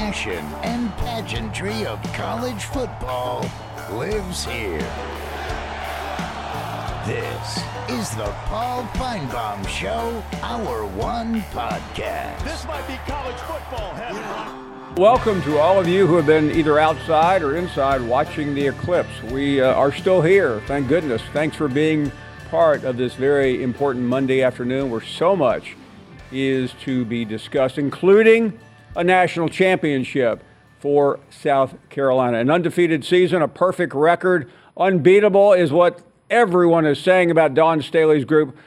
passion and pageantry of college football lives here. This is the Paul Finebaum Show, Hour 1 podcast. This might be college football heaven. Welcome to all of you who have been either outside or inside watching the eclipse. We are still here, thank goodness. Thanks for being part of this very important Monday afternoon where so much is to be discussed, including a national championship for South Carolina. An undefeated season, a perfect record, unbeatable is what everyone is saying about Dawn Staley's group.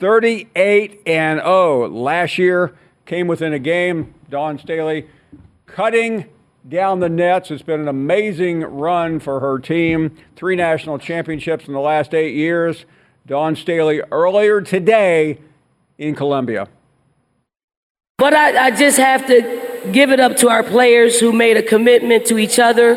38-0 last year, came within a game. Dawn Staley cutting down the nets. It's been an amazing run for her team. 3 national championships in the last 8 years. Dawn Staley earlier today in Columbia. But I just have to give it up to our players who made a commitment to each other.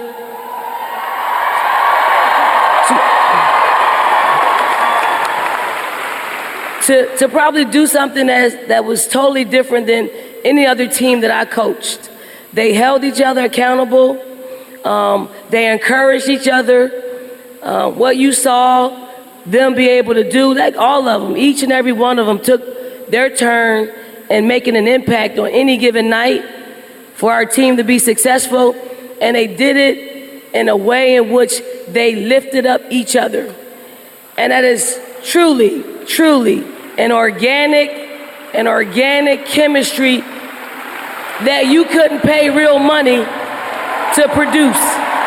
To probably do something that was totally different than any other team that I coached. They held each other accountable. They encouraged each other. What you saw them be able to do, like all of them, each and every one of them took their turn in making an impact on any given night for our team to be successful. And they did it in a way in which they lifted up each other. And that is truly, truly an organic chemistry that you couldn't pay real money to produce.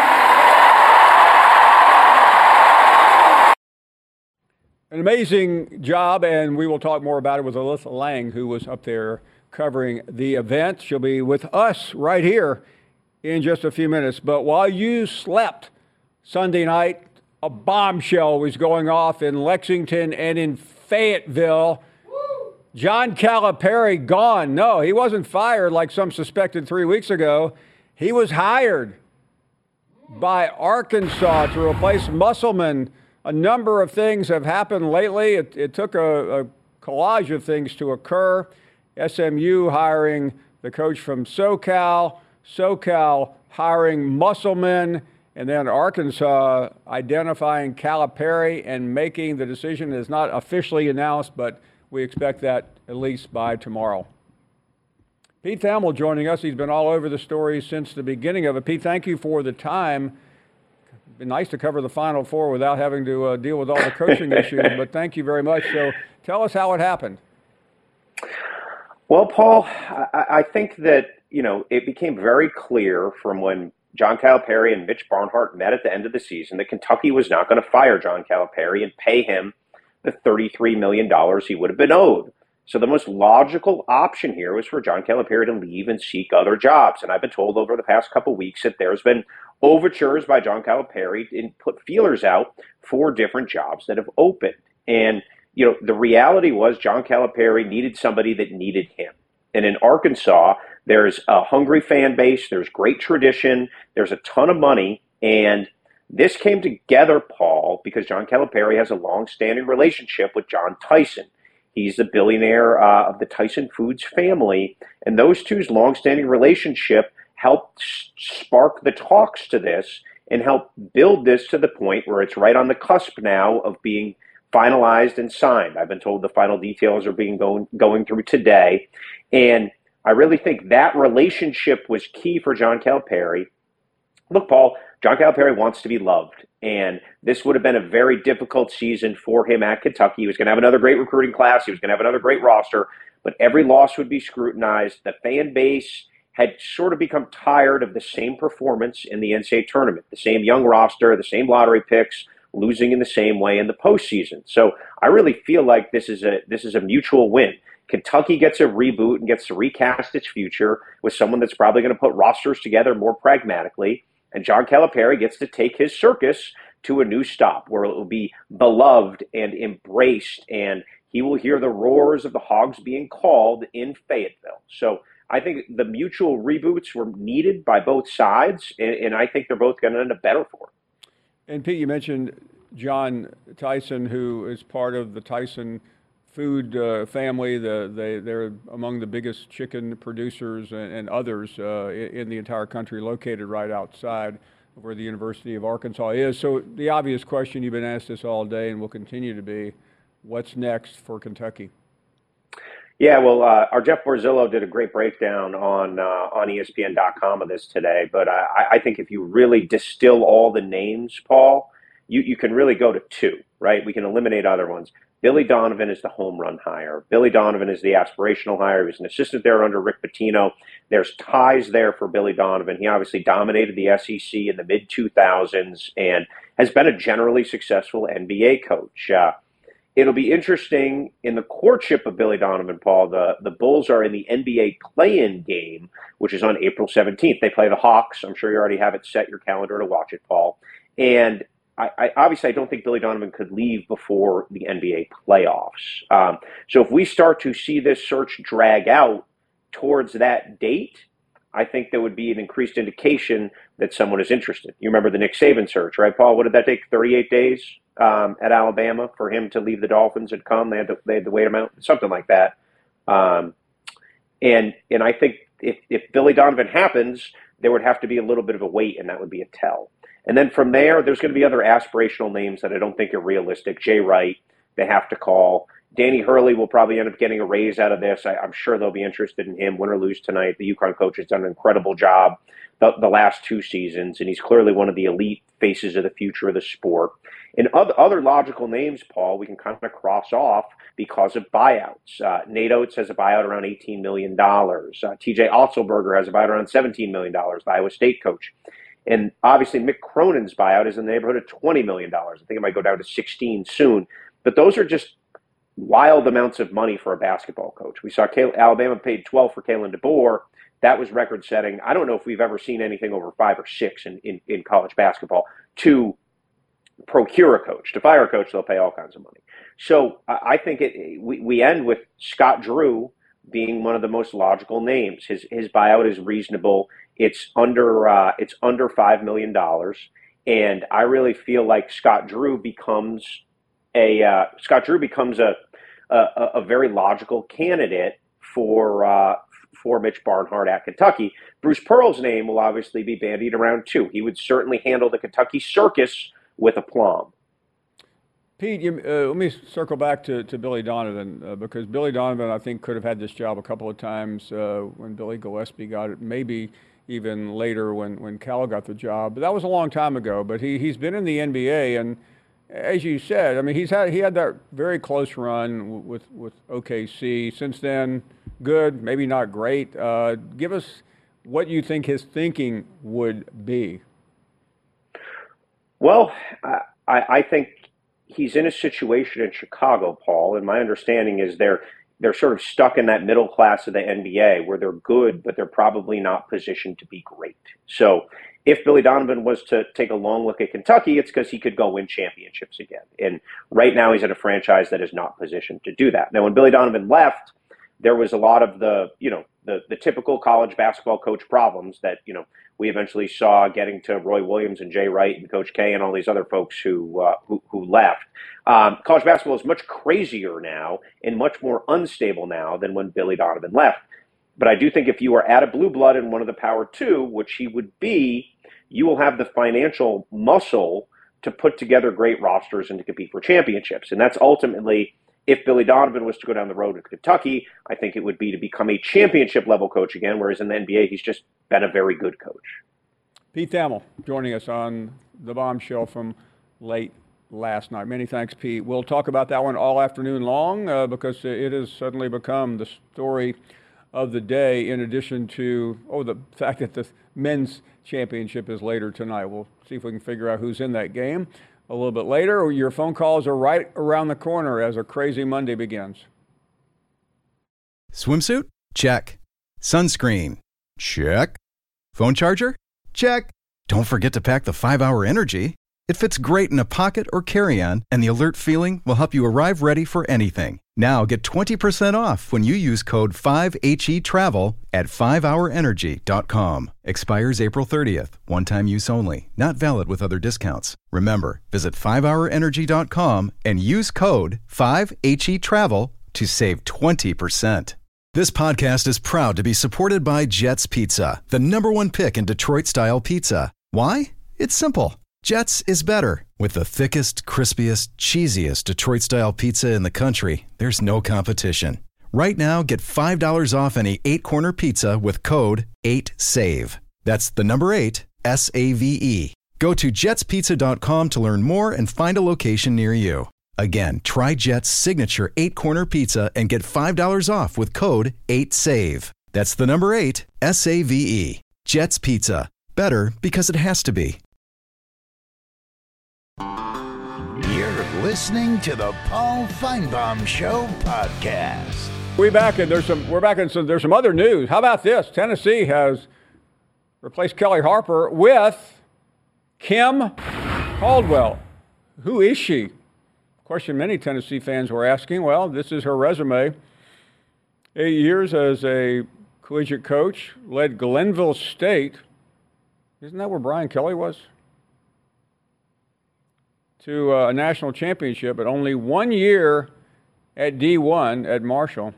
An amazing job, and we will talk more about it with Alyssa Lang, who was up there covering the event. She'll be with us right here in just a few minutes. But while you slept Sunday night, a bombshell was going off in Lexington and in Fayetteville. John Calipari gone. No, he wasn't fired like some suspected 3 weeks ago. He was hired by Arkansas to replace Musselman. A number of things have happened lately. It took a collage of things to occur. SMU hiring the coach from SoCal hiring Musselman, and then Arkansas identifying Calipari and making the decision. Is not officially announced, but we expect that at least by tomorrow. Pete Thamel joining us. He's been all over the story since the beginning of it. Pete, thank you for the time. It's been nice to cover the Final Four without having to deal with all the coaching issues, but thank you very much. So tell us how it happened. Well, Paul, I think that, it became very clear from when John Calipari and Mitch Barnhart met at the end of the season that Kentucky was not going to fire John Calipari and pay him the $33 million he would have been owed. So the most logical option here was for John Calipari to leave and seek other jobs. And I've been told over the past couple of weeks that there's been overtures by John Calipari and put feelers out for different jobs that have opened. And, the reality was John Calipari needed somebody that needed him. And in Arkansas, there's a hungry fan base. There's great tradition. There's a ton of money. And this came together, Paul, because John Calipari has a long-standing relationship with John Tyson. He's the billionaire of the Tyson Foods family. And those two's long-standing relationship helped spark the talks to this and help build this to the point where it's right on the cusp now of being finalized and signed. I've been told the final details are being going through today. And I really think that relationship was key for John Calipari. Look, Paul, John Calipari wants to be loved, and this would have been a very difficult season for him at Kentucky. He was going to have another great recruiting class. He was going to have another great roster, but every loss would be scrutinized. The fan base had sort of become tired of the same performance in the NCAA tournament, the same young roster, the same lottery picks, losing in the same way in the postseason. So I really feel like this is a mutual win. Kentucky gets a reboot and gets to recast its future with someone that's probably going to put rosters together more pragmatically. And John Calipari gets to take his circus to a new stop where it will be beloved and embraced, and he will hear the roars of the Hogs being called in Fayetteville. So I think the mutual reboots were needed by both sides, and I think they're both going to end up better for it. And Pete, you mentioned John Tyson, who is part of the Tyson food family. They're among the biggest chicken producers and others in the entire country, located right outside of where the University of Arkansas is. So the obvious question, you've been asked this all day and will continue to be, what's next for Kentucky? Yeah, well, our Jeff Borzillo did a great breakdown on ESPN.com of this today. But I think if you really distill all the names, Paul, you can really go to two, right? We can eliminate other ones. Billy Donovan is the home run hire. Billy Donovan is the aspirational hire. He was an assistant there under Rick Pitino. There's ties there for Billy Donovan. He obviously dominated the SEC in the mid-2000s and has been a generally successful NBA coach. It'll be interesting in the courtship of Billy Donovan, Paul. The Bulls are in the NBA play-in game, which is on April 17th. They play the Hawks. I'm sure you already have it set your calendar to watch it, Paul. And I obviously don't think Billy Donovan could leave before the NBA playoffs. So if we start to see this search drag out towards that date, I think there would be an increased indication that someone is interested. You remember the Nick Saban search, right, Paul? What did that take? 38 days at Alabama for him to leave the Dolphins and come. They had to wait him out, something like that. And I think if Billy Donovan happens, there would have to be a little bit of a wait, and that would be a tell. And then from there, there's going to be other aspirational names that I don't think are realistic. Jay Wright, they have to call. Danny Hurley will probably end up getting a raise out of this. I'm sure they'll be interested in him, win or lose tonight. The UConn coach has done an incredible job the last two seasons, and he's clearly one of the elite faces of the future of the sport. And other logical names, Paul, we can kind of cross off because of buyouts. Nate Oates has a buyout around $18 million. TJ Otzelberger has a buyout around $17 million, the Iowa State coach. And obviously, Mick Cronin's buyout is in the neighborhood of $20 million. I think it might go down to 16 soon. But those are just wild amounts of money for a basketball coach. We saw Alabama paid 12 for Kalen DeBoer. That was record-setting. I don't know if we've ever seen anything over 5 or 6 in college basketball to procure a coach. To fire a coach, they'll pay all kinds of money. So I think we end with Scott Drew being one of the most logical names. His buyout is reasonable. It's under $5 million, and I really feel like Scott Drew becomes a very logical candidate for Mitch Barnhart at Kentucky. Bruce Pearl's name will obviously be bandied around too. He would certainly handle the Kentucky circus with aplomb. Pete, let me circle back to Billy Donovan because Billy Donovan, I think, could have had this job a couple of times when Billy Gillispie got it, maybe even later when Cal got the job. But that was a long time ago. But he's been in the NBA, and as you said, I mean, he had that very close run with OKC. Since then, good, maybe not great. Give us what you think his thinking would be. Well, I think he's in a situation in Chicago, Paul, and my understanding is they're sort of stuck in that middle class of the NBA where they're good, but they're probably not positioned to be great. So if Billy Donovan was to take a long look at Kentucky, it's because he could go win championships again. And right now he's at a franchise that is not positioned to do that. Now, when Billy Donovan left, there was a lot of the typical college basketball coach problems that, we eventually saw getting to Roy Williams and Jay Wright and Coach K and all these other folks who left. College basketball is much crazier now and much more unstable now than when Billy Donovan left. But I do think if you are at a blue blood in one of the Power Two, which he would be, you will have the financial muscle to put together great rosters and to compete for championships. And that's ultimately, if Billy Donovan was to go down the road to Kentucky, I think it would be to become a championship-level coach again, whereas in the NBA, he's just been a very good coach. Pete Thamel joining us on the Bombshell from late last night. Many thanks, Pete. We'll talk about that one all afternoon long because it has suddenly become the story of the day, in addition to the fact that the men's championship is later tonight. We'll see if we can figure out who's in that game a little bit later. Your phone calls are right around the corner as a crazy Monday begins. Swimsuit? Check. Sunscreen? Check. Phone charger? Check. Don't forget to pack the 5-Hour Energy. It fits great in a pocket or carry-on, and the alert feeling will help you arrive ready for anything. Now get 20% off when you use code 5HETRAVEL at 5hourenergy.com. Expires April 30th. One-time use only. Not valid with other discounts. Remember, visit 5hourenergy.com and use code 5HETRAVEL to save 20%. This podcast is proud to be supported by Jets Pizza, the #1 pick in Detroit-style pizza. Why? It's simple. Jets is better. With the thickest, crispiest, cheesiest Detroit-style pizza in the country, there's no competition. Right now, get $5 off any 8-corner pizza with code 8SAVE. That's the number 8, SAVE. Go to jetspizza.com to learn more and find a location near you. Again, try Jet's signature 8-corner pizza and get $5 off with code 8SAVE. That's the number 8, SAVE. Jet's Pizza. Better because it has to be. You're listening to the Paul Feinbaum Show podcast. We're back, and there's some other news. How about this? Tennessee has replaced Kelly Harper with Kim Caldwell. Who is she? Question many Tennessee fans were asking. Well, this is her resume. 8 years as a collegiate coach, led Glenville State. Isn't that where Brian Kelly was? To a national championship, but only 1 year at D1 at Marshall.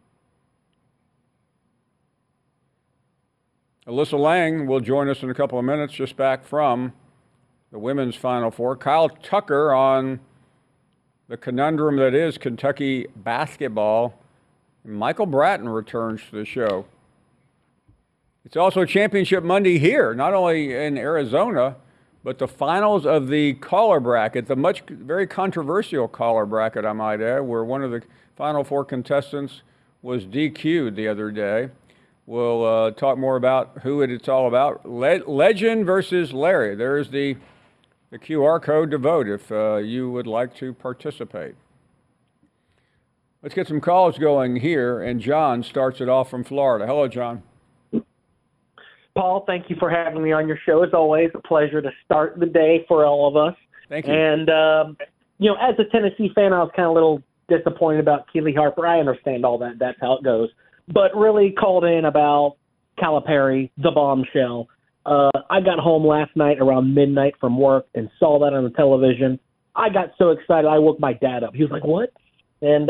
Alyssa Lang will join us in a couple of minutes, just back from the women's Final Four. Kyle Tucker on the conundrum that is Kentucky basketball. Michael Bratton returns to the show. It's also Championship Monday here, not only in Arizona, but the finals of the collar bracket, the very controversial collar bracket, I might add, where one of the Final Four contestants was DQ'd the other day. We'll talk more about who it's all about. Legend versus Larry. There's the QR code to vote if you would like to participate. Let's get some calls going here, and John starts it off from Florida. Hello, John. Paul, thank you for having me on your show. It's always a pleasure to start the day for all of us. Thank you. And, as a Tennessee fan, I was kind of a little disappointed about Keely Harper. I understand all that. That's how it goes. But really called in about Calipari, the bombshell. I got home last night around midnight from work and saw that on the television. I got so excited, I woke my dad up. He was like, what? And,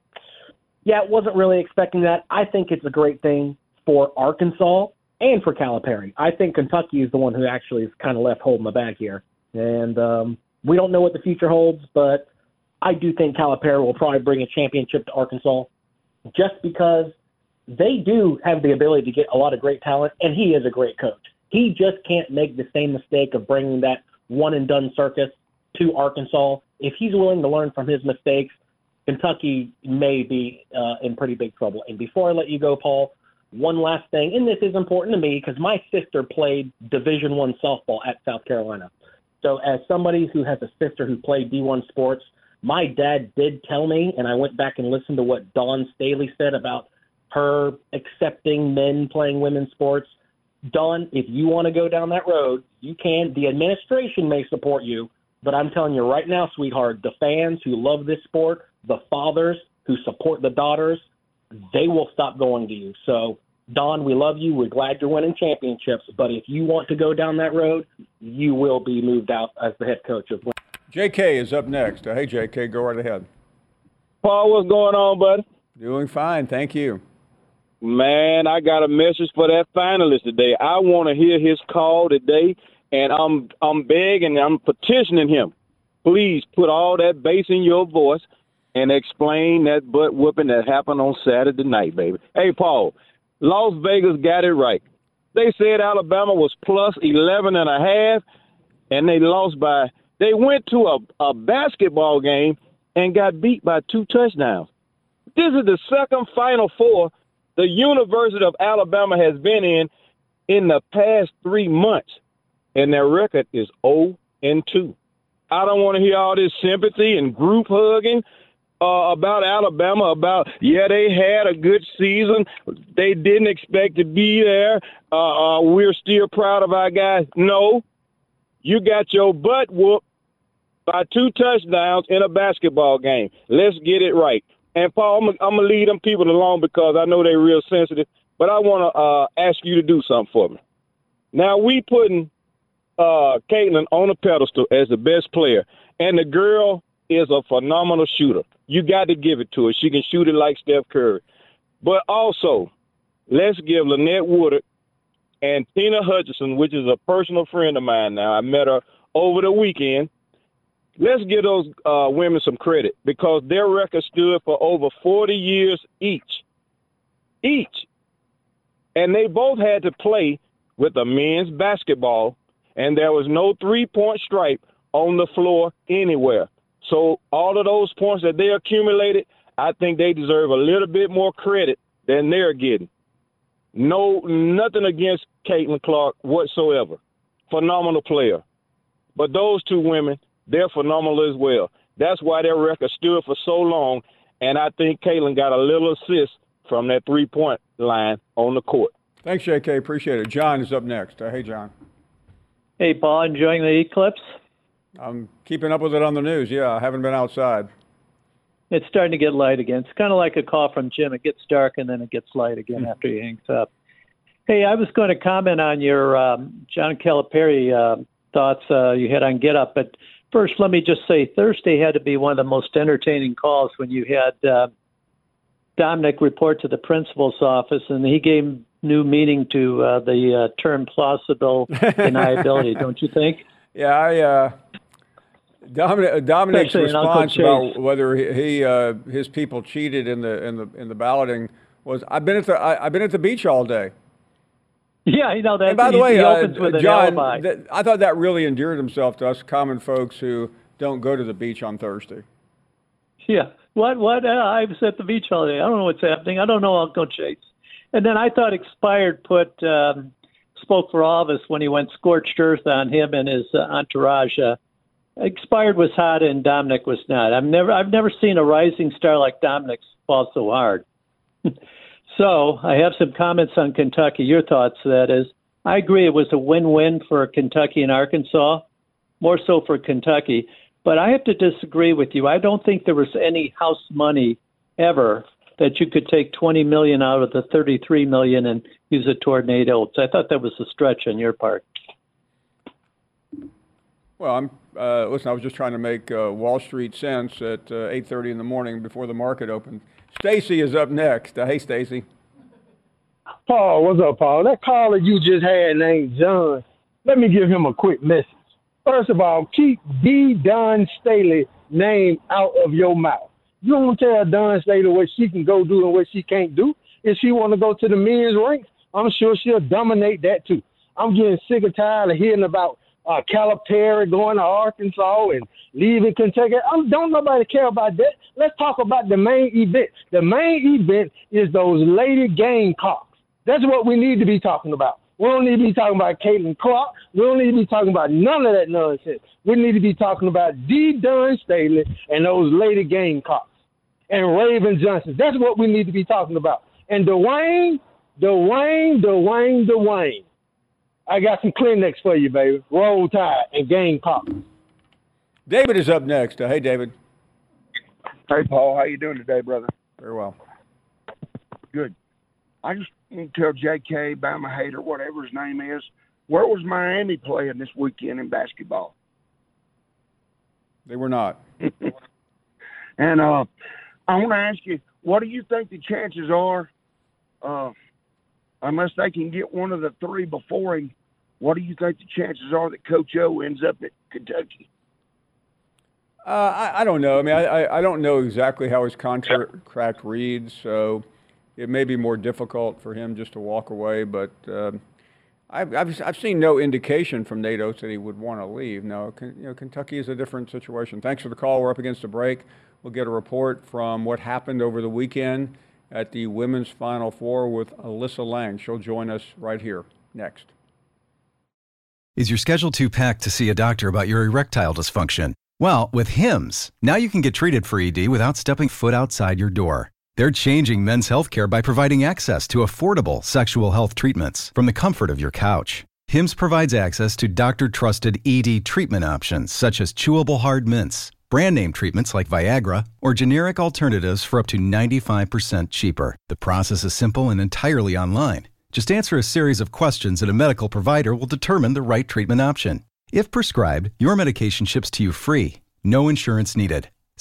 wasn't really expecting that. I think it's a great thing for Arkansas and for Calipari. I think Kentucky is the one who actually is kind of left holding the bag here. And we don't know what the future holds, but I do think Calipari will probably bring a championship to Arkansas just because they do have the ability to get a lot of great talent, and he is a great coach. He just can't make the same mistake of bringing that one-and-done circus to Arkansas. If he's willing to learn from his mistakes, Kentucky may be in pretty big trouble. And before I let you go, Paul, one last thing, and this is important to me because my sister played Division I softball at South Carolina. So as somebody who has a sister who played D1 sports, my dad did tell me, and I went back and listened to what Dawn Staley said about her accepting men playing women's sports. Dawn, if you want to go down that road, you can. The administration may support you, but I'm telling you right now, sweetheart, the fans who love this sport, the fathers who support the daughters, they will stop going to you. So, Dawn, we love you. We're glad you're winning championships. But if you want to go down that road, you will be moved out as the head coach of. JK is up next. Hey, JK, go right ahead. Paul, what's going on, buddy? Doing fine, thank you. Man, I got a message for that finalist today. I want to hear his call today, and I'm begging, I'm petitioning him. Please put all that bass in your voice and explain that butt whooping that happened on Saturday night, baby. Hey, Paul, Las Vegas got it right. They said Alabama was plus 11.5, and they lost by – they went to a basketball game and got beat by 2 touchdowns. This is the second Final Four the University of Alabama has been in the past 3 months, and their record is 0-2. I don't want to hear all this sympathy and group hugging about Alabama, about, they had a good season. They didn't expect to be there. We're still proud of our guys. No, you got your butt whooped by 2 touchdowns in a basketball game. Let's get it right. And, Paul, I'm going to leave them people alone because I know they're real sensitive, but I want to ask you to do something for me. Now, we putting Caitlin on a pedestal as the best player, and the girl is a phenomenal shooter. You got to give it to her. She can shoot it like Steph Curry. But also, let's give Lynette Woodard and Tina Hutchinson, which is a personal friend of mine now. I met her over the weekend. Let's give those women some credit because their record stood for over 40 years each. And they both had to play with the men's basketball, and there was no three-point stripe on the floor anywhere. So all of those points that they accumulated, I think they deserve a little bit more credit than they're getting. Nothing against Caitlin Clark whatsoever. Phenomenal player. But those two women, they're phenomenal as well. That's why their record stood for so long, and I think Caitlin got a little assist from that three-point line on the court. Thanks, JK. Appreciate it. John is up next. Hey, John. Hey, Paul. Enjoying the eclipse? I'm keeping up with it on the news. Yeah, I haven't been outside. It's starting to get light again. It's kind of like a call from Jim. It gets dark and then it gets light again after he hangs up. Hey, I was going to comment on your John Calipari thoughts you had on Get Up. But first, let me just say Thursday had to be one of the most entertaining calls when you had Dominic report to the principal's office, and he gave new meaning to the term plausible deniability, don't you think? Yeah, Dominic's response about whether his people cheated in the balloting was, I've been at the beach all day. Yeah, you know that. And by the way, John, I thought that really endeared himself to us common folks who don't go to the beach on Thursday. Yeah. What? I was at the beach all day. I don't know what's happening. I don't know. I'll go chase. And then I thought Expired spoke for all of us when he went scorched earth on him and his entourage. Expired was hot and Dominic was not. I've never seen a rising star like Dominic fall so hard. So I have some comments on Kentucky. Your thoughts, that is. I agree it was a win-win for Kentucky and Arkansas, more so for Kentucky. But I have to disagree with you. I don't think there was any house money ever that you could take $20 million out of the $33 million and use it toward Nate Oates. I thought that was a stretch on your part. Well, listen, I was just trying to make Wall Street sense at 8:30 in the morning before the market opened. Stacy is up next. Hey, Stacy. Paul, what's up, Paul? That caller you just had named John, let me give him a quick message. First of all, keep the Dawn Staley name out of your mouth. You don't tell Dawn Staley what she can go do and what she can't do. If she want to go to the men's ranks, I'm sure she'll dominate that too. I'm getting sick and tired of hearing about Calipari going to Arkansas and leaving Kentucky. Don't nobody care about that. Let's talk about the main event. The main event is those lady Gamecocks. That's what we need to be talking about. We don't need to be talking about Caitlin Clark. We don't need to be talking about none of that nonsense. We need to be talking about D. Dawn Staley and those lady Gamecocks and Raven Johnson. That's what we need to be talking about. And Dwayne. I got some Kleenex for you, baby. Roll Tide and Gamecock. David is up next. Hey, David. Hey, Paul. How you doing today, brother? Very well. Good. I just need to tell J.K., Bama Hater, whatever his name is, where was Miami playing this weekend in basketball? They were not. And I want to ask you, what do you think the chances are, unless they can get one of the three before him, what do you think the chances are that Coach O ends up at Kentucky? I don't know. I mean, I don't know exactly how his contract reads, so it may be more difficult for him just to walk away. But I've seen no indication from Nate Oates that he would want to leave. No, Kentucky is a different situation. Thanks for the call. We're up against a break. We'll get a report from what happened over the weekend at the Women's Final Four with Alyssa Lang. She'll join us right here next. Is your schedule too packed to see a doctor about your erectile dysfunction? Well, with Hims, now you can get treated for ED without stepping foot outside your door. They're changing men's healthcare by providing access to affordable sexual health treatments from the comfort of your couch. Hims provides access to doctor-trusted ED treatment options such as chewable hard mints, brand name treatments like Viagra, or generic alternatives for up to 95% cheaper. The process is simple and entirely online. Just answer a series of questions and a medical provider will determine the right treatment option. If prescribed, your medication ships to you free. No insurance needed.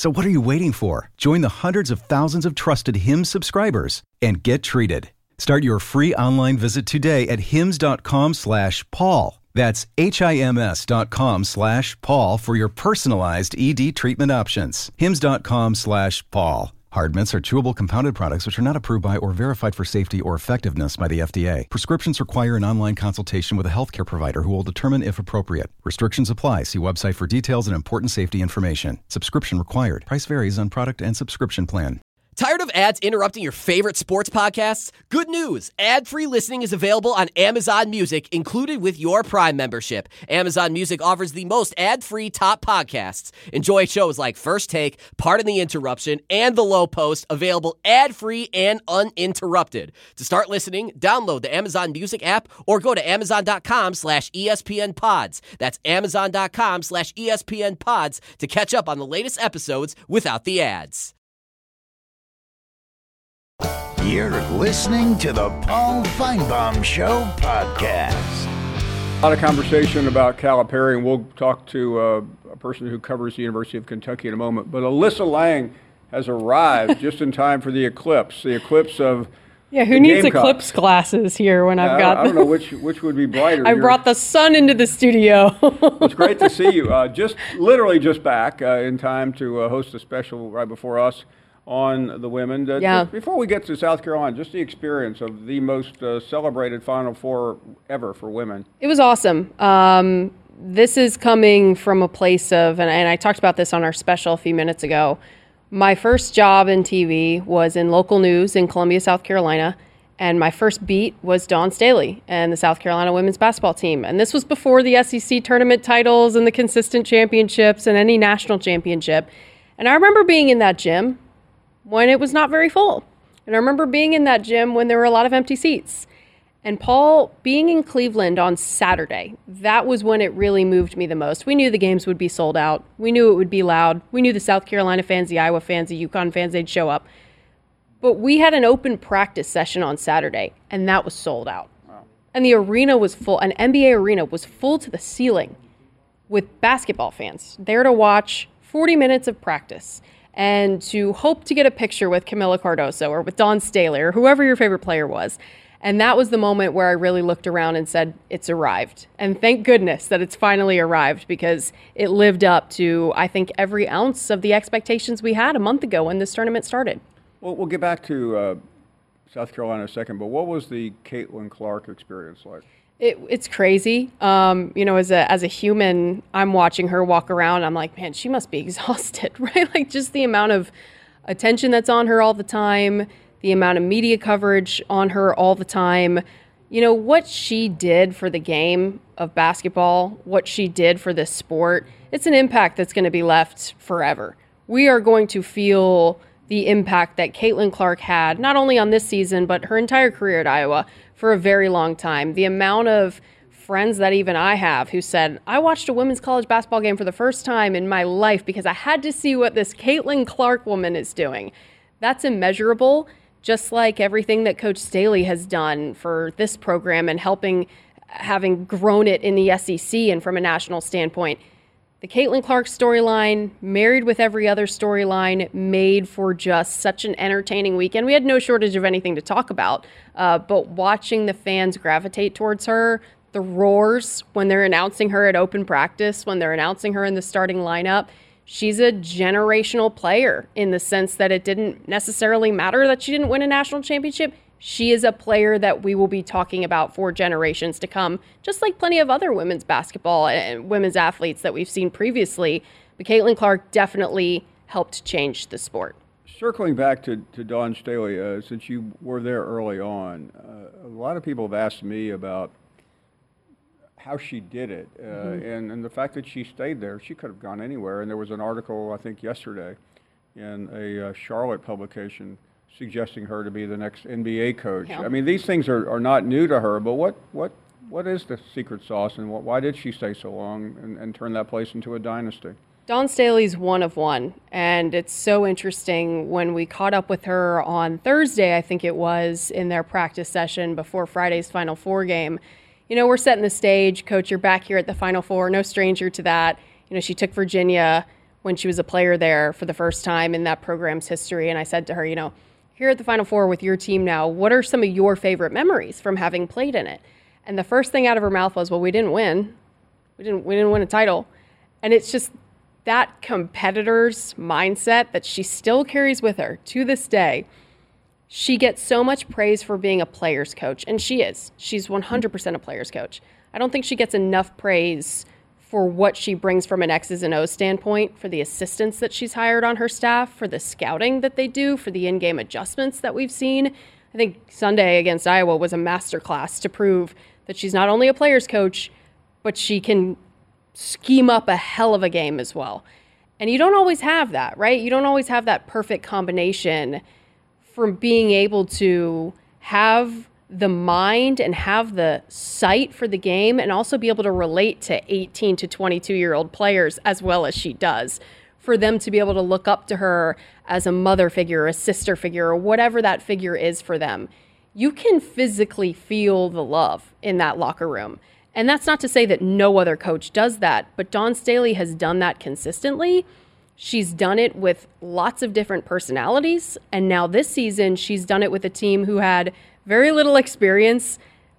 So what are you waiting for? Join the hundreds of thousands of trusted Hims subscribers and get treated. Start your free online visit today at hims.com/Paul. That's HIMS.com/Paul for your personalized ED treatment options. hims.com/Paul. Hard mints are chewable compounded products which are not approved by or verified for safety or effectiveness by the FDA. Prescriptions require an online consultation with a healthcare provider who will determine if appropriate. Restrictions apply. See website for details and important safety information. Subscription required. Price varies on product and subscription plan. Tired of ads interrupting your favorite sports podcasts? Good news! Ad-free listening is available on Amazon Music, included with your Prime membership. Amazon Music offers the most ad-free top podcasts. Enjoy shows like First Take, Pardon the Interruption, and The Low Post, available ad-free and uninterrupted. To start listening, download the Amazon Music app or go to amazon.com/ESPN Pods. That's amazon.com/ESPN Pods to catch up on the latest episodes without the ads. You're listening to the Paul Feinbaum Show podcast. A lot of conversation about Calipari, and we'll talk to a person who covers the University of Kentucky in a moment. But Alyssa Lang has arrived just in time for the eclipse of who needs eclipse glasses here when I've got I don't know which would be brighter. I brought the sun into the studio. It's great to see you. Just back in time to host a special right before us on the women. Before we get to South Carolina, just the experience of the most celebrated Final Four ever for women. It was awesome. This is coming from a place of, and I talked about this on our special a few minutes ago, my first job in TV was in local news in Columbia, South Carolina, and my first beat was Dawn Staley and the South Carolina women's basketball team. And this was before the SEC tournament titles and the consistent championships and any national championship. And I remember being in that gym when it was not very full. And I remember being in that gym when there were a lot of empty seats. And Paul, being in Cleveland on Saturday, that was when it really moved me the most. We knew the games would be sold out. We knew it would be loud. We knew the South Carolina fans, the Iowa fans, the UConn fans, they'd show up. But we had an open practice session on Saturday, and that was sold out. Wow. And the arena was full, an NBA arena was full to the ceiling with basketball fans there to watch 40 minutes of practice and to hope to get a picture with Camila Cardoso or with Dawn Staley or whoever your favorite player was. And that was the moment where I really looked around and said, it's arrived. And thank goodness that it's finally arrived, because it lived up to, I think, every ounce of the expectations we had a month ago when this tournament started. Well, we'll get back to South Carolina in a second, but what was the Caitlin Clark experience like? It's crazy. As a human, I'm watching her walk around. I'm like, man, she must be exhausted, right? Like, just the amount of attention that's on her all the time, the amount of media coverage on her all the time. You know, what she did for the game of basketball, what she did for this sport, it's an impact that's going to be left forever. We are going to feel the impact that Caitlin Clark had, not only on this season, but her entire career at Iowa, for a very long time. The amount of friends that even I have who said, I watched a women's college basketball game for the first time in my life because I had to see what this Caitlin Clark woman is doing. That's immeasurable, just like everything that Coach Staley has done for this program and having grown it in the SEC and from a national standpoint. The Caitlin Clark storyline, married with every other storyline, made for just such an entertaining weekend. We had no shortage of anything to talk about, but watching the fans gravitate towards her, the roars when they're announcing her at open practice, when they're announcing her in the starting lineup, she's a generational player in the sense that it didn't necessarily matter that she didn't win a national championship. She is a player that we will be talking about for generations to come, just like plenty of other women's basketball and women's athletes that we've seen previously. But Caitlin Clark definitely helped change the sport. Circling back to Dawn Staley, since you were there early on, a lot of people have asked me about how she did it, and the fact that she stayed there. She could have gone anywhere, and there was an article, I think yesterday, in a Charlotte publication suggesting her to be the next NBA coach. Yeah. I mean, these things are not new to her, but what is the secret sauce, and why did she stay so long and turn that place into a dynasty? Dawn Staley's one of one, and it's so interesting. When we caught up with her on Thursday, I think it was, in their practice session before Friday's Final Four game, you know, we're setting the stage. Coach, you're back here at the Final Four, no stranger to that. You know, she took Virginia when she was a player there for the first time in that program's history. And I said to her, you know, here at the Final Four with your team now, what are some of your favorite memories from having played in it? And the first thing out of her mouth was, well, we didn't win. We didn't win a title. And it's just that competitor's mindset that she still carries with her to this day. She gets so much praise for being a player's coach, and she is. She's 100% a player's coach. I don't think she gets enough praise for what she brings from an X's and O's standpoint, for the assistants that she's hired on her staff, for the scouting that they do, for the in-game adjustments that we've seen. I think Sunday against Iowa was a masterclass to prove that she's not only a player's coach, but she can scheme up a hell of a game as well. And you don't always have that, right? You don't always have that perfect combination from being able to have the mind and have the sight for the game and also be able to relate to 18 to 22-year-old players as well as she does, for them to be able to look up to her as a mother figure, a sister figure, or whatever that figure is for them. You can physically feel the love in that locker room. And that's not to say that no other coach does that, but Dawn Staley has done that consistently. She's done it with lots of different personalities, and now this season she's done it with a team who had very little experience,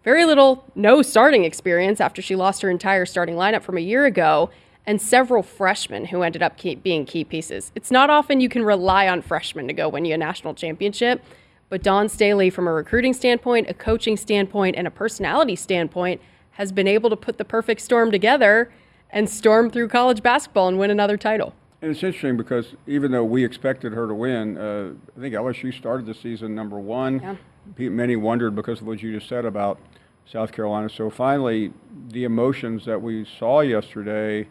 no starting experience after she lost her entire starting lineup from a year ago, and several freshmen who ended up being key pieces. It's not often you can rely on freshmen to go win you a national championship, but Dawn Staley, from a recruiting standpoint, a coaching standpoint, and a personality standpoint, has been able to put the perfect storm together and storm through college basketball and win another title. And it's interesting because even though we expected her to win, I think LSU started the season number one. Yeah. Many wondered because of what you just said about South Carolina. So finally, the emotions that we saw yesterday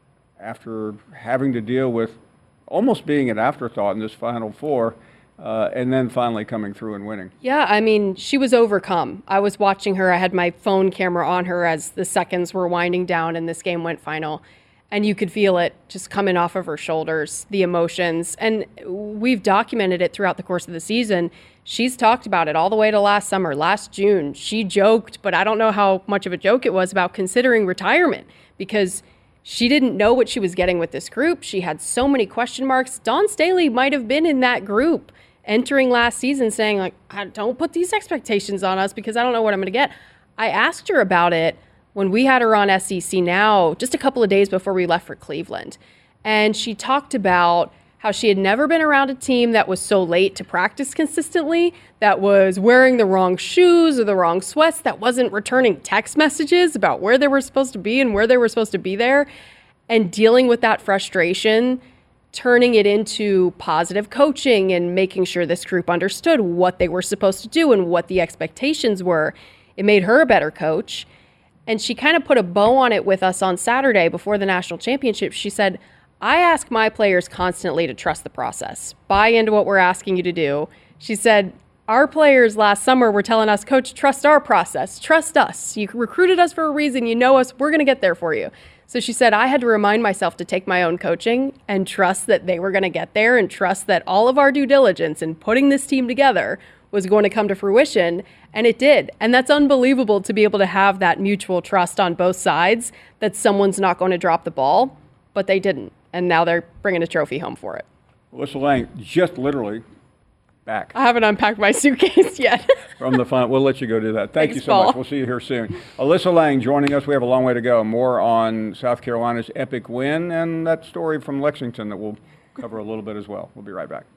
after having to deal with almost being an afterthought in this Final Four, and then finally coming through and winning. Yeah, I mean, she was overcome. I was watching her. I had my phone camera on her as the seconds were winding down and this game went final. And you could feel it just coming off of her shoulders, the emotions. And we've documented it throughout the course of the season. She's talked about it all the way to last summer, last June. She joked, but I don't know how much of a joke it was, about considering retirement because she didn't know what she was getting with this group. She had so many question marks. Dawn Staley might have been in that group entering last season saying, like, don't put these expectations on us because I don't know what I'm going to get. I asked her about it when we had her on SEC Now just a couple of days before we left for Cleveland. And she talked about how she had never been around a team that was so late to practice consistently, that was wearing the wrong shoes or the wrong sweats, that wasn't returning text messages about where they were supposed to be and where they were supposed to be there, and dealing with that frustration, turning it into positive coaching and making sure this group understood what they were supposed to do and what the expectations were. It made her a better coach. And she kind of put a bow on it with us on Saturday before the national championship. She said, I ask my players constantly to trust the process, buy into what we're asking you to do. She said, our players last summer were telling us, Coach, trust our process, trust us. You recruited us for a reason, you know us, we're going to get there for you. So she said, I had to remind myself to take my own coaching and trust that they were going to get there and trust that all of our due diligence in putting this team together was going to come to fruition, and it did. And that's unbelievable to be able to have that mutual trust on both sides that someone's not going to drop the ball, but they didn't. And now they're bringing a trophy home for it. Alyssa Lang, just literally back. I haven't unpacked my suitcase yet. From the fun. We'll let you go do that. Thank Thanks, you so Paul. much. We'll see you here soon. Alyssa Lang joining us. We have a long way to go. More on South Carolina's epic win and that story from Lexington that we'll cover a little bit as well. We'll be right back.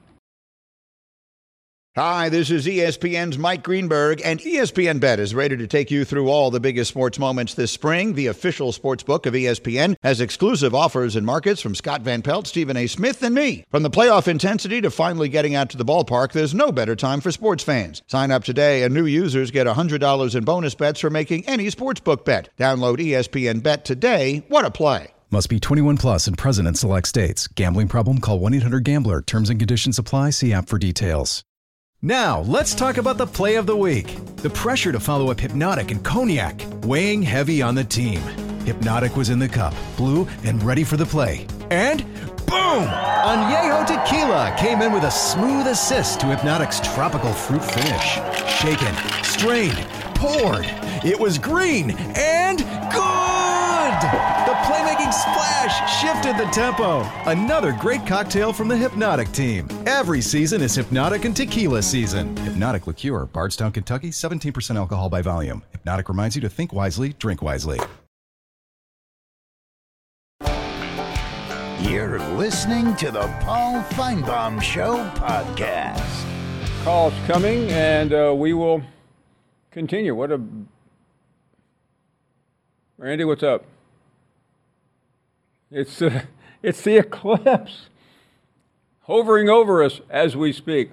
Hi, this is ESPN's Mike Greenberg, and ESPN Bet is ready to take you through all the biggest sports moments this spring. The official sports book of ESPN has exclusive offers and markets from Scott Van Pelt, Stephen A. Smith, and me. From the playoff intensity to finally getting out to the ballpark, there's no better time for sports fans. Sign up today, and new users get $100 in bonus bets for making any sportsbook bet. Download ESPN Bet today. What a play. Must be 21 plus and present in select states. Gambling problem? Call 1-800-GAMBLER. Terms and conditions apply. See app for details. Now, let's talk about the play of the week. The pressure to follow up Hypnotic and Cognac, weighing heavy on the team. Hypnotic was in the cup, blue, and ready for the play. And boom! Añejo Tequila came in with a smooth assist to Hypnotic's tropical fruit finish. Shaken, strained, poured. It was green and good! The playmaking splash shifted the tempo. Another great cocktail from the Hypnotic team. Every season is Hypnotic and Tequila season. Hypnotic Liqueur, Bardstown, Kentucky, 17% alcohol by volume. Hypnotic reminds you to think wisely, drink wisely. You're listening to the Paul Feinbaum Show podcast. Calls coming, and we will continue. Randy, what's up? It's the eclipse hovering over us as we speak.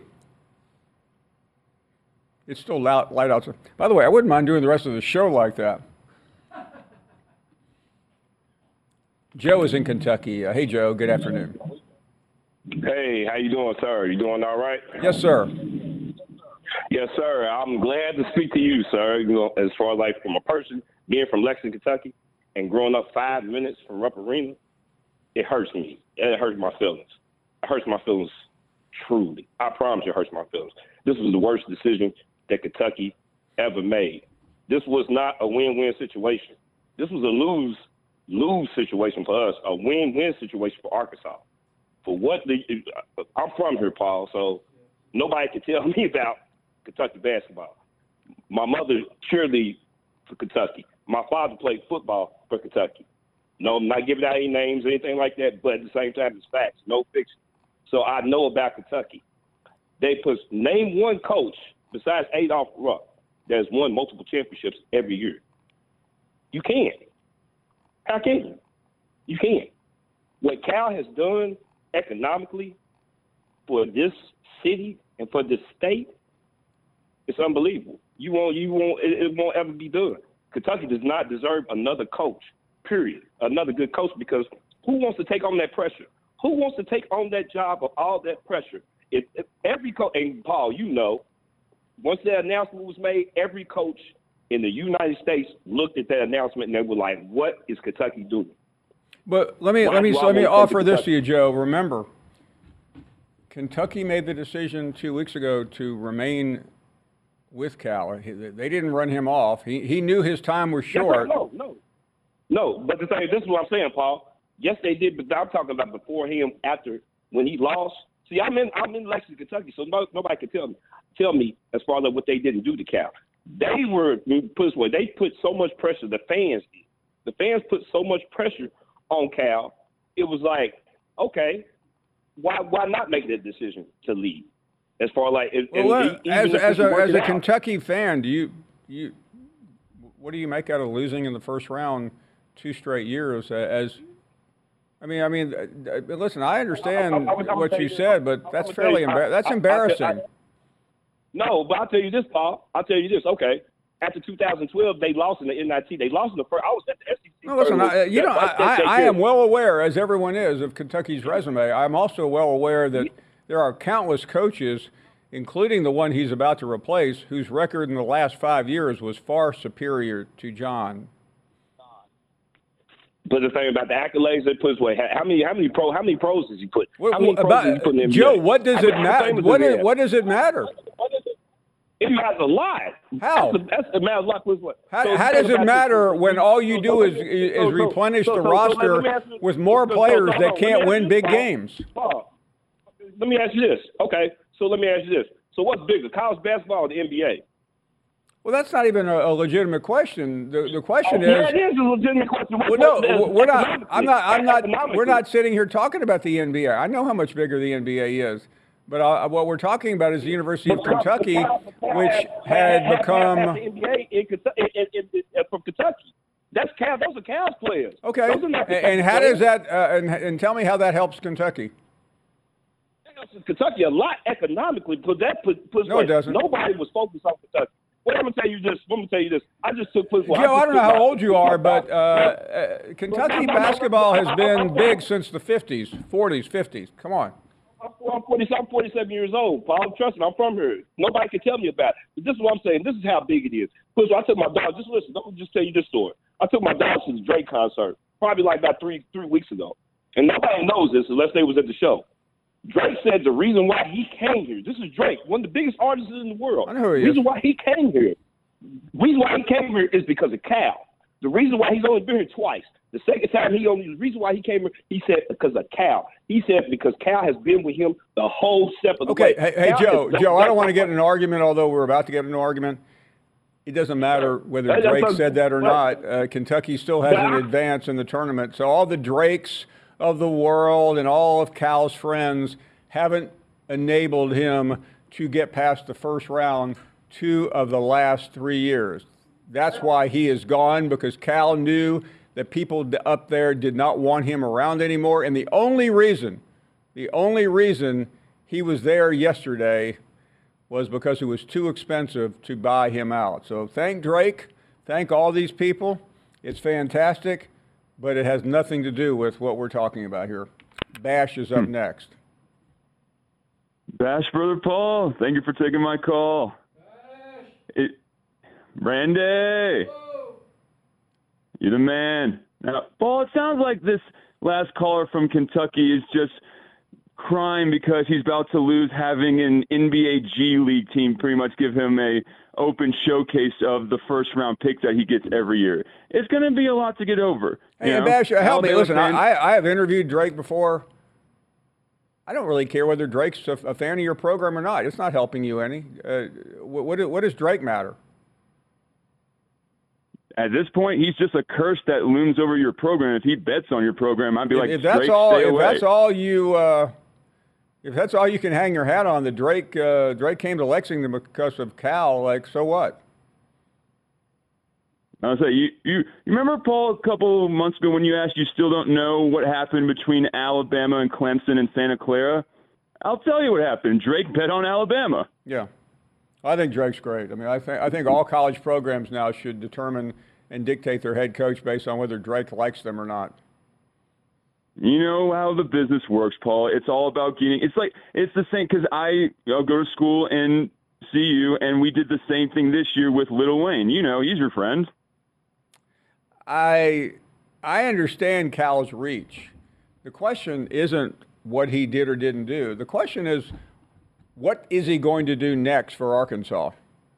It's still light outside. By the way, I wouldn't mind doing the rest of the show like that. Joe is in Kentucky. Hey, Joe. Good afternoon. Hey, how you doing, sir? You doing all right? Yes, sir. Yes, sir. I'm glad to speak to you, sir. You know, as far as like from a person being from Lexington, Kentucky, and growing up 5 minutes from Rupp Arena, it hurts me. It hurts my feelings. It hurts my feelings truly. I promise you it hurts my feelings. This was the worst decision that Kentucky ever made. This was not a win-win situation. This was a lose situation for us, a win-win situation for Arkansas. For what I'm from here, Paul, so nobody can tell me about Kentucky basketball. My mother cheerleaded for Kentucky. My father played football for Kentucky. No, I'm not giving out any names or anything like that, but at the same time, it's facts, no fiction. So I know about Kentucky. They name one coach besides Adolph Rupp that has won multiple championships every year. You can't. How can you? You can't. What Cal has done economically for this city and for this state, it's unbelievable. It won't ever be done. Kentucky does not deserve another coach, period. Another good coach, because who wants to take on that pressure? Who wants to take on that job of all that pressure? If every coach, and Paul, you know, once that announcement was made, every coach in the United States looked at that announcement and they were like, "What is Kentucky doing?" But let me offer this to you, Joe. Remember, Kentucky made the decision 2 weeks ago to remain with Cal. They didn't run him off. He knew his time was short. No. But the thing, this is what I'm saying, Paul. Yes, they did, but I'm talking about before him, after, when he lost. See, I'm in Lexington, Kentucky, so nobody can tell me as far as what they didn't do to Cal. They were, put this way, they put so much pressure, the fans did. The fans put so much pressure on Cal. It was like, okay, why not make that decision to leave? As far like, as a Kentucky fan, what do you make out of losing in the first round 2 straight years? Listen, I understand what you said, but that's fairly that's embarrassing. No, but I'll tell you this, Paul. I'll tell you this. Okay, after 2012, they lost in the NIT. They lost in the first. I was at the SEC. No, listen, I am well aware, as everyone is, of Kentucky's resume. I'm also well aware that there are countless coaches, including the one he's about to replace, whose record in the last 5 years was far superior to John. But the thing about the accolades they put away, how many pros does he put? Joe, what does it matter? What does it matter? It matters a lot. How? It matters a lot. How does it matter when all you do is replenish the roster with more players that can't win big games? Let me ask you this. Okay, so let me ask you this. So what's bigger, college basketball or the NBA? Well, that's not even a legitimate question. The question is. Yeah, it is a legitimate question. Well, no, we're not. We're not sitting here talking about the NBA. I know how much bigger the NBA is, but what we're talking about is the University of Kentucky, which had become. The NBA from Kentucky. That's Cal. Those are Cal's players. Okay. And how does that? And tell me how that helps Kentucky. Kentucky a lot economically, but that no, it doesn't. Nobody was focused on Kentucky. Well, I'm gonna tell you this. I just took. Joe, I don't know how old you are, but Kentucky basketball has been big since the 50s, 40s, 50s. Come on. I'm 47 years old, Paul. Trust me, I'm from here. Nobody can tell me about it. But this is what I'm saying. This is how big it is. So I took my dog. Just listen. Let me just tell you this story. I took my dog to the Drake concert, probably like about three weeks ago, and nobody knows this unless they was at the show. Drake said the reason why he came here, this is Drake, one of the biggest artists in the world. I know who he is. The reason why he came here is because of Cal. The reason why he's only been here twice. The second time the reason why he came here, he said because of Cal. He said because Cal has been with him the whole step of the way. Hey, Joe, I don't want to get in an argument, although we're about to get in an argument. It doesn't matter whether Drake said that or not. Kentucky still has an advance in the tournament. So all the Drakes of the world and all of Cal's friends haven't enabled him to get past the first round 2 of the last 3 years. That's why he is gone, because Cal knew that people up there did not want him around anymore. And the only reason he was there yesterday was because it was too expensive to buy him out. So thank Drake, thank all these people. It's fantastic, but it has nothing to do with what we're talking about here. Bash is up next. Bash, Brother Paul, thank you for taking my call. Randy, you're the man. Now, Paul, it sounds like this last caller from Kentucky is just crying because he's about to lose, having an NBA G League team pretty much give him a open showcase of the first round pick that he gets every year. It's going to be a lot to get over. Hey, Bash, help me. Listen, I have interviewed Drake before. I don't really care whether Drake's a fan of your program or not. It's not helping you any. What does Drake matter? At this point, he's just a curse that looms over your program. If he bets on your program, I'd be like, if that's all you can hang your hat on, that Drake came to Lexington because of Cal, like, so what? I'll say, you remember, Paul, a couple of months ago when you asked you still don't know what happened between Alabama and Clemson and Santa Clara? I'll tell you what happened. Drake bet on Alabama. Yeah. I think Drake's great. I mean, I think all college programs now should determine and dictate their head coach based on whether Drake likes them or not. You know how the business works, Paul. It's all about getting – it's the same, because I go to school and see you, and we did the same thing this year with Lil Wayne. You know, he's your friend. I understand Cal's reach. The question isn't what he did or didn't do. The question is, what is he going to do next for Arkansas?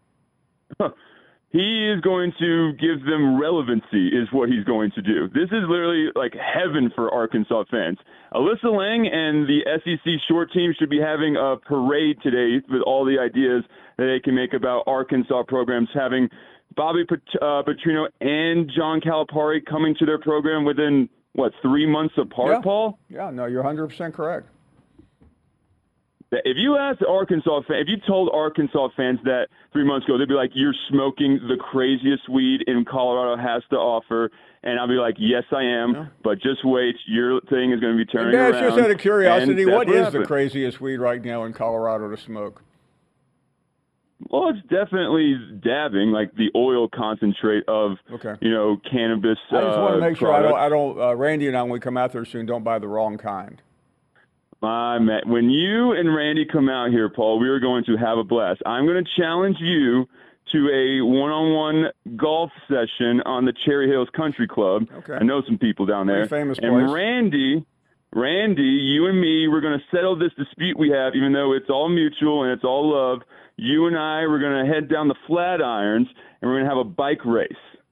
He is going to give them relevancy is what he's going to do. This is literally like heaven for Arkansas fans. Alyssa Lang and the SEC short team should be having a parade today with all the ideas that they can make about Arkansas programs, having Bobby Petrino and John Calipari coming to their program within, 3 months apart, Paul? Yeah, no, you're 100% correct. If you asked Arkansas fans, if you told Arkansas fans that 3 months ago, they'd be like, "You're smoking the craziest weed in Colorado has to offer," and I'll be like, "Yes, I am, but just wait, your thing is going to be turning around." Just out of curiosity, what is happened. the craziest weed right now in Colorado to smoke? Well, it's definitely dabbing, like the oil concentrate of, cannabis. I just want to make sure I don't. Randy and I, when we come out there soon, don't buy the wrong kind. When you and Randy come out here, Paul, we are going to have a blast. I'm going to challenge you to a one-on-one golf session on the Cherry Hills Country Club. Okay. I know some people down there. Pretty famous and place. Randy, you and me, we're going to settle this dispute we have, even though it's all mutual and it's all love. You and I, we're going to head down the Flatirons, and we're going to have a bike race.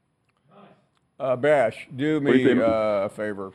Bash, do me a favor.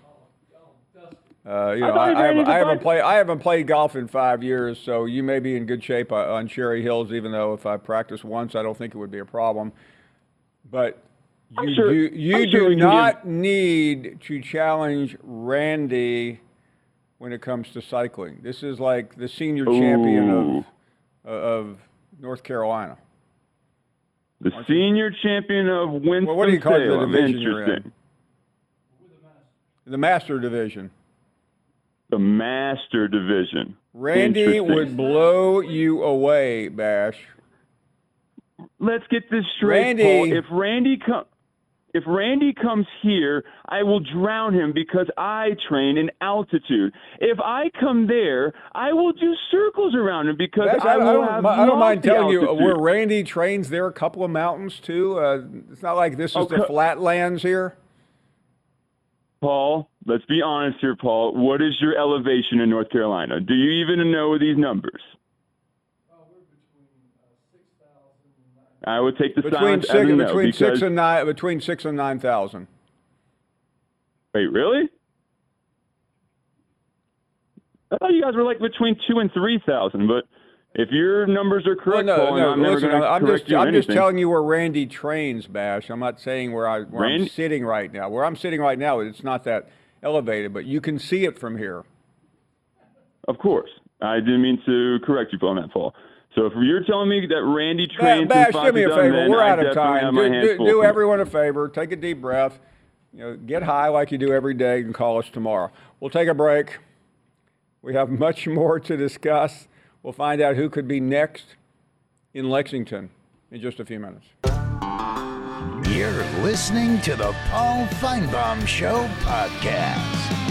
I haven't played golf in 5 years, so you may be in good shape on Cherry Hills, even though if I practiced once, I don't think it would be a problem. But you do not need to challenge Randy when it comes to cycling. This is like the senior champion of North Carolina. The senior champion of Winston-Salem. Well, what do you call the division you're in? The Master Division. The Master Division. Randy would blow you away, Bash. Let's get this straight, Paul. If Randy comes here, I will drown him because I train in altitude. If I come there, I will do circles around him because Bash, I don't mind telling altitude. you, where Randy trains there a couple of mountains too. It's not like this is the flatlands here. Paul, let's be honest here, Paul. What is your elevation in North Carolina? Do you even know these numbers? We're between 6,000 and I would take the between silence as a no. Between 6 and 9,000. Wait, really? I thought you guys were like between 2,000 and 3,000, but if your numbers are correct, I'm never going to correct you. I'm just telling you where Randy trains, Bash. I'm not saying where I'm sitting right now. Where I'm sitting right now, it's not that elevated, but you can see it from here. Of course. I didn't mean to correct you on that, Paul. So if you're telling me that Randy trains Bash, in do me a favor. We're out of time. Do full. everyone a favor. Take a deep breath. Get high like you do every day and call us tomorrow. We'll take a break. We have much more to discuss. We'll find out who could be next in Lexington in just a few minutes. You're listening to the Paul Feinbaum Show podcast.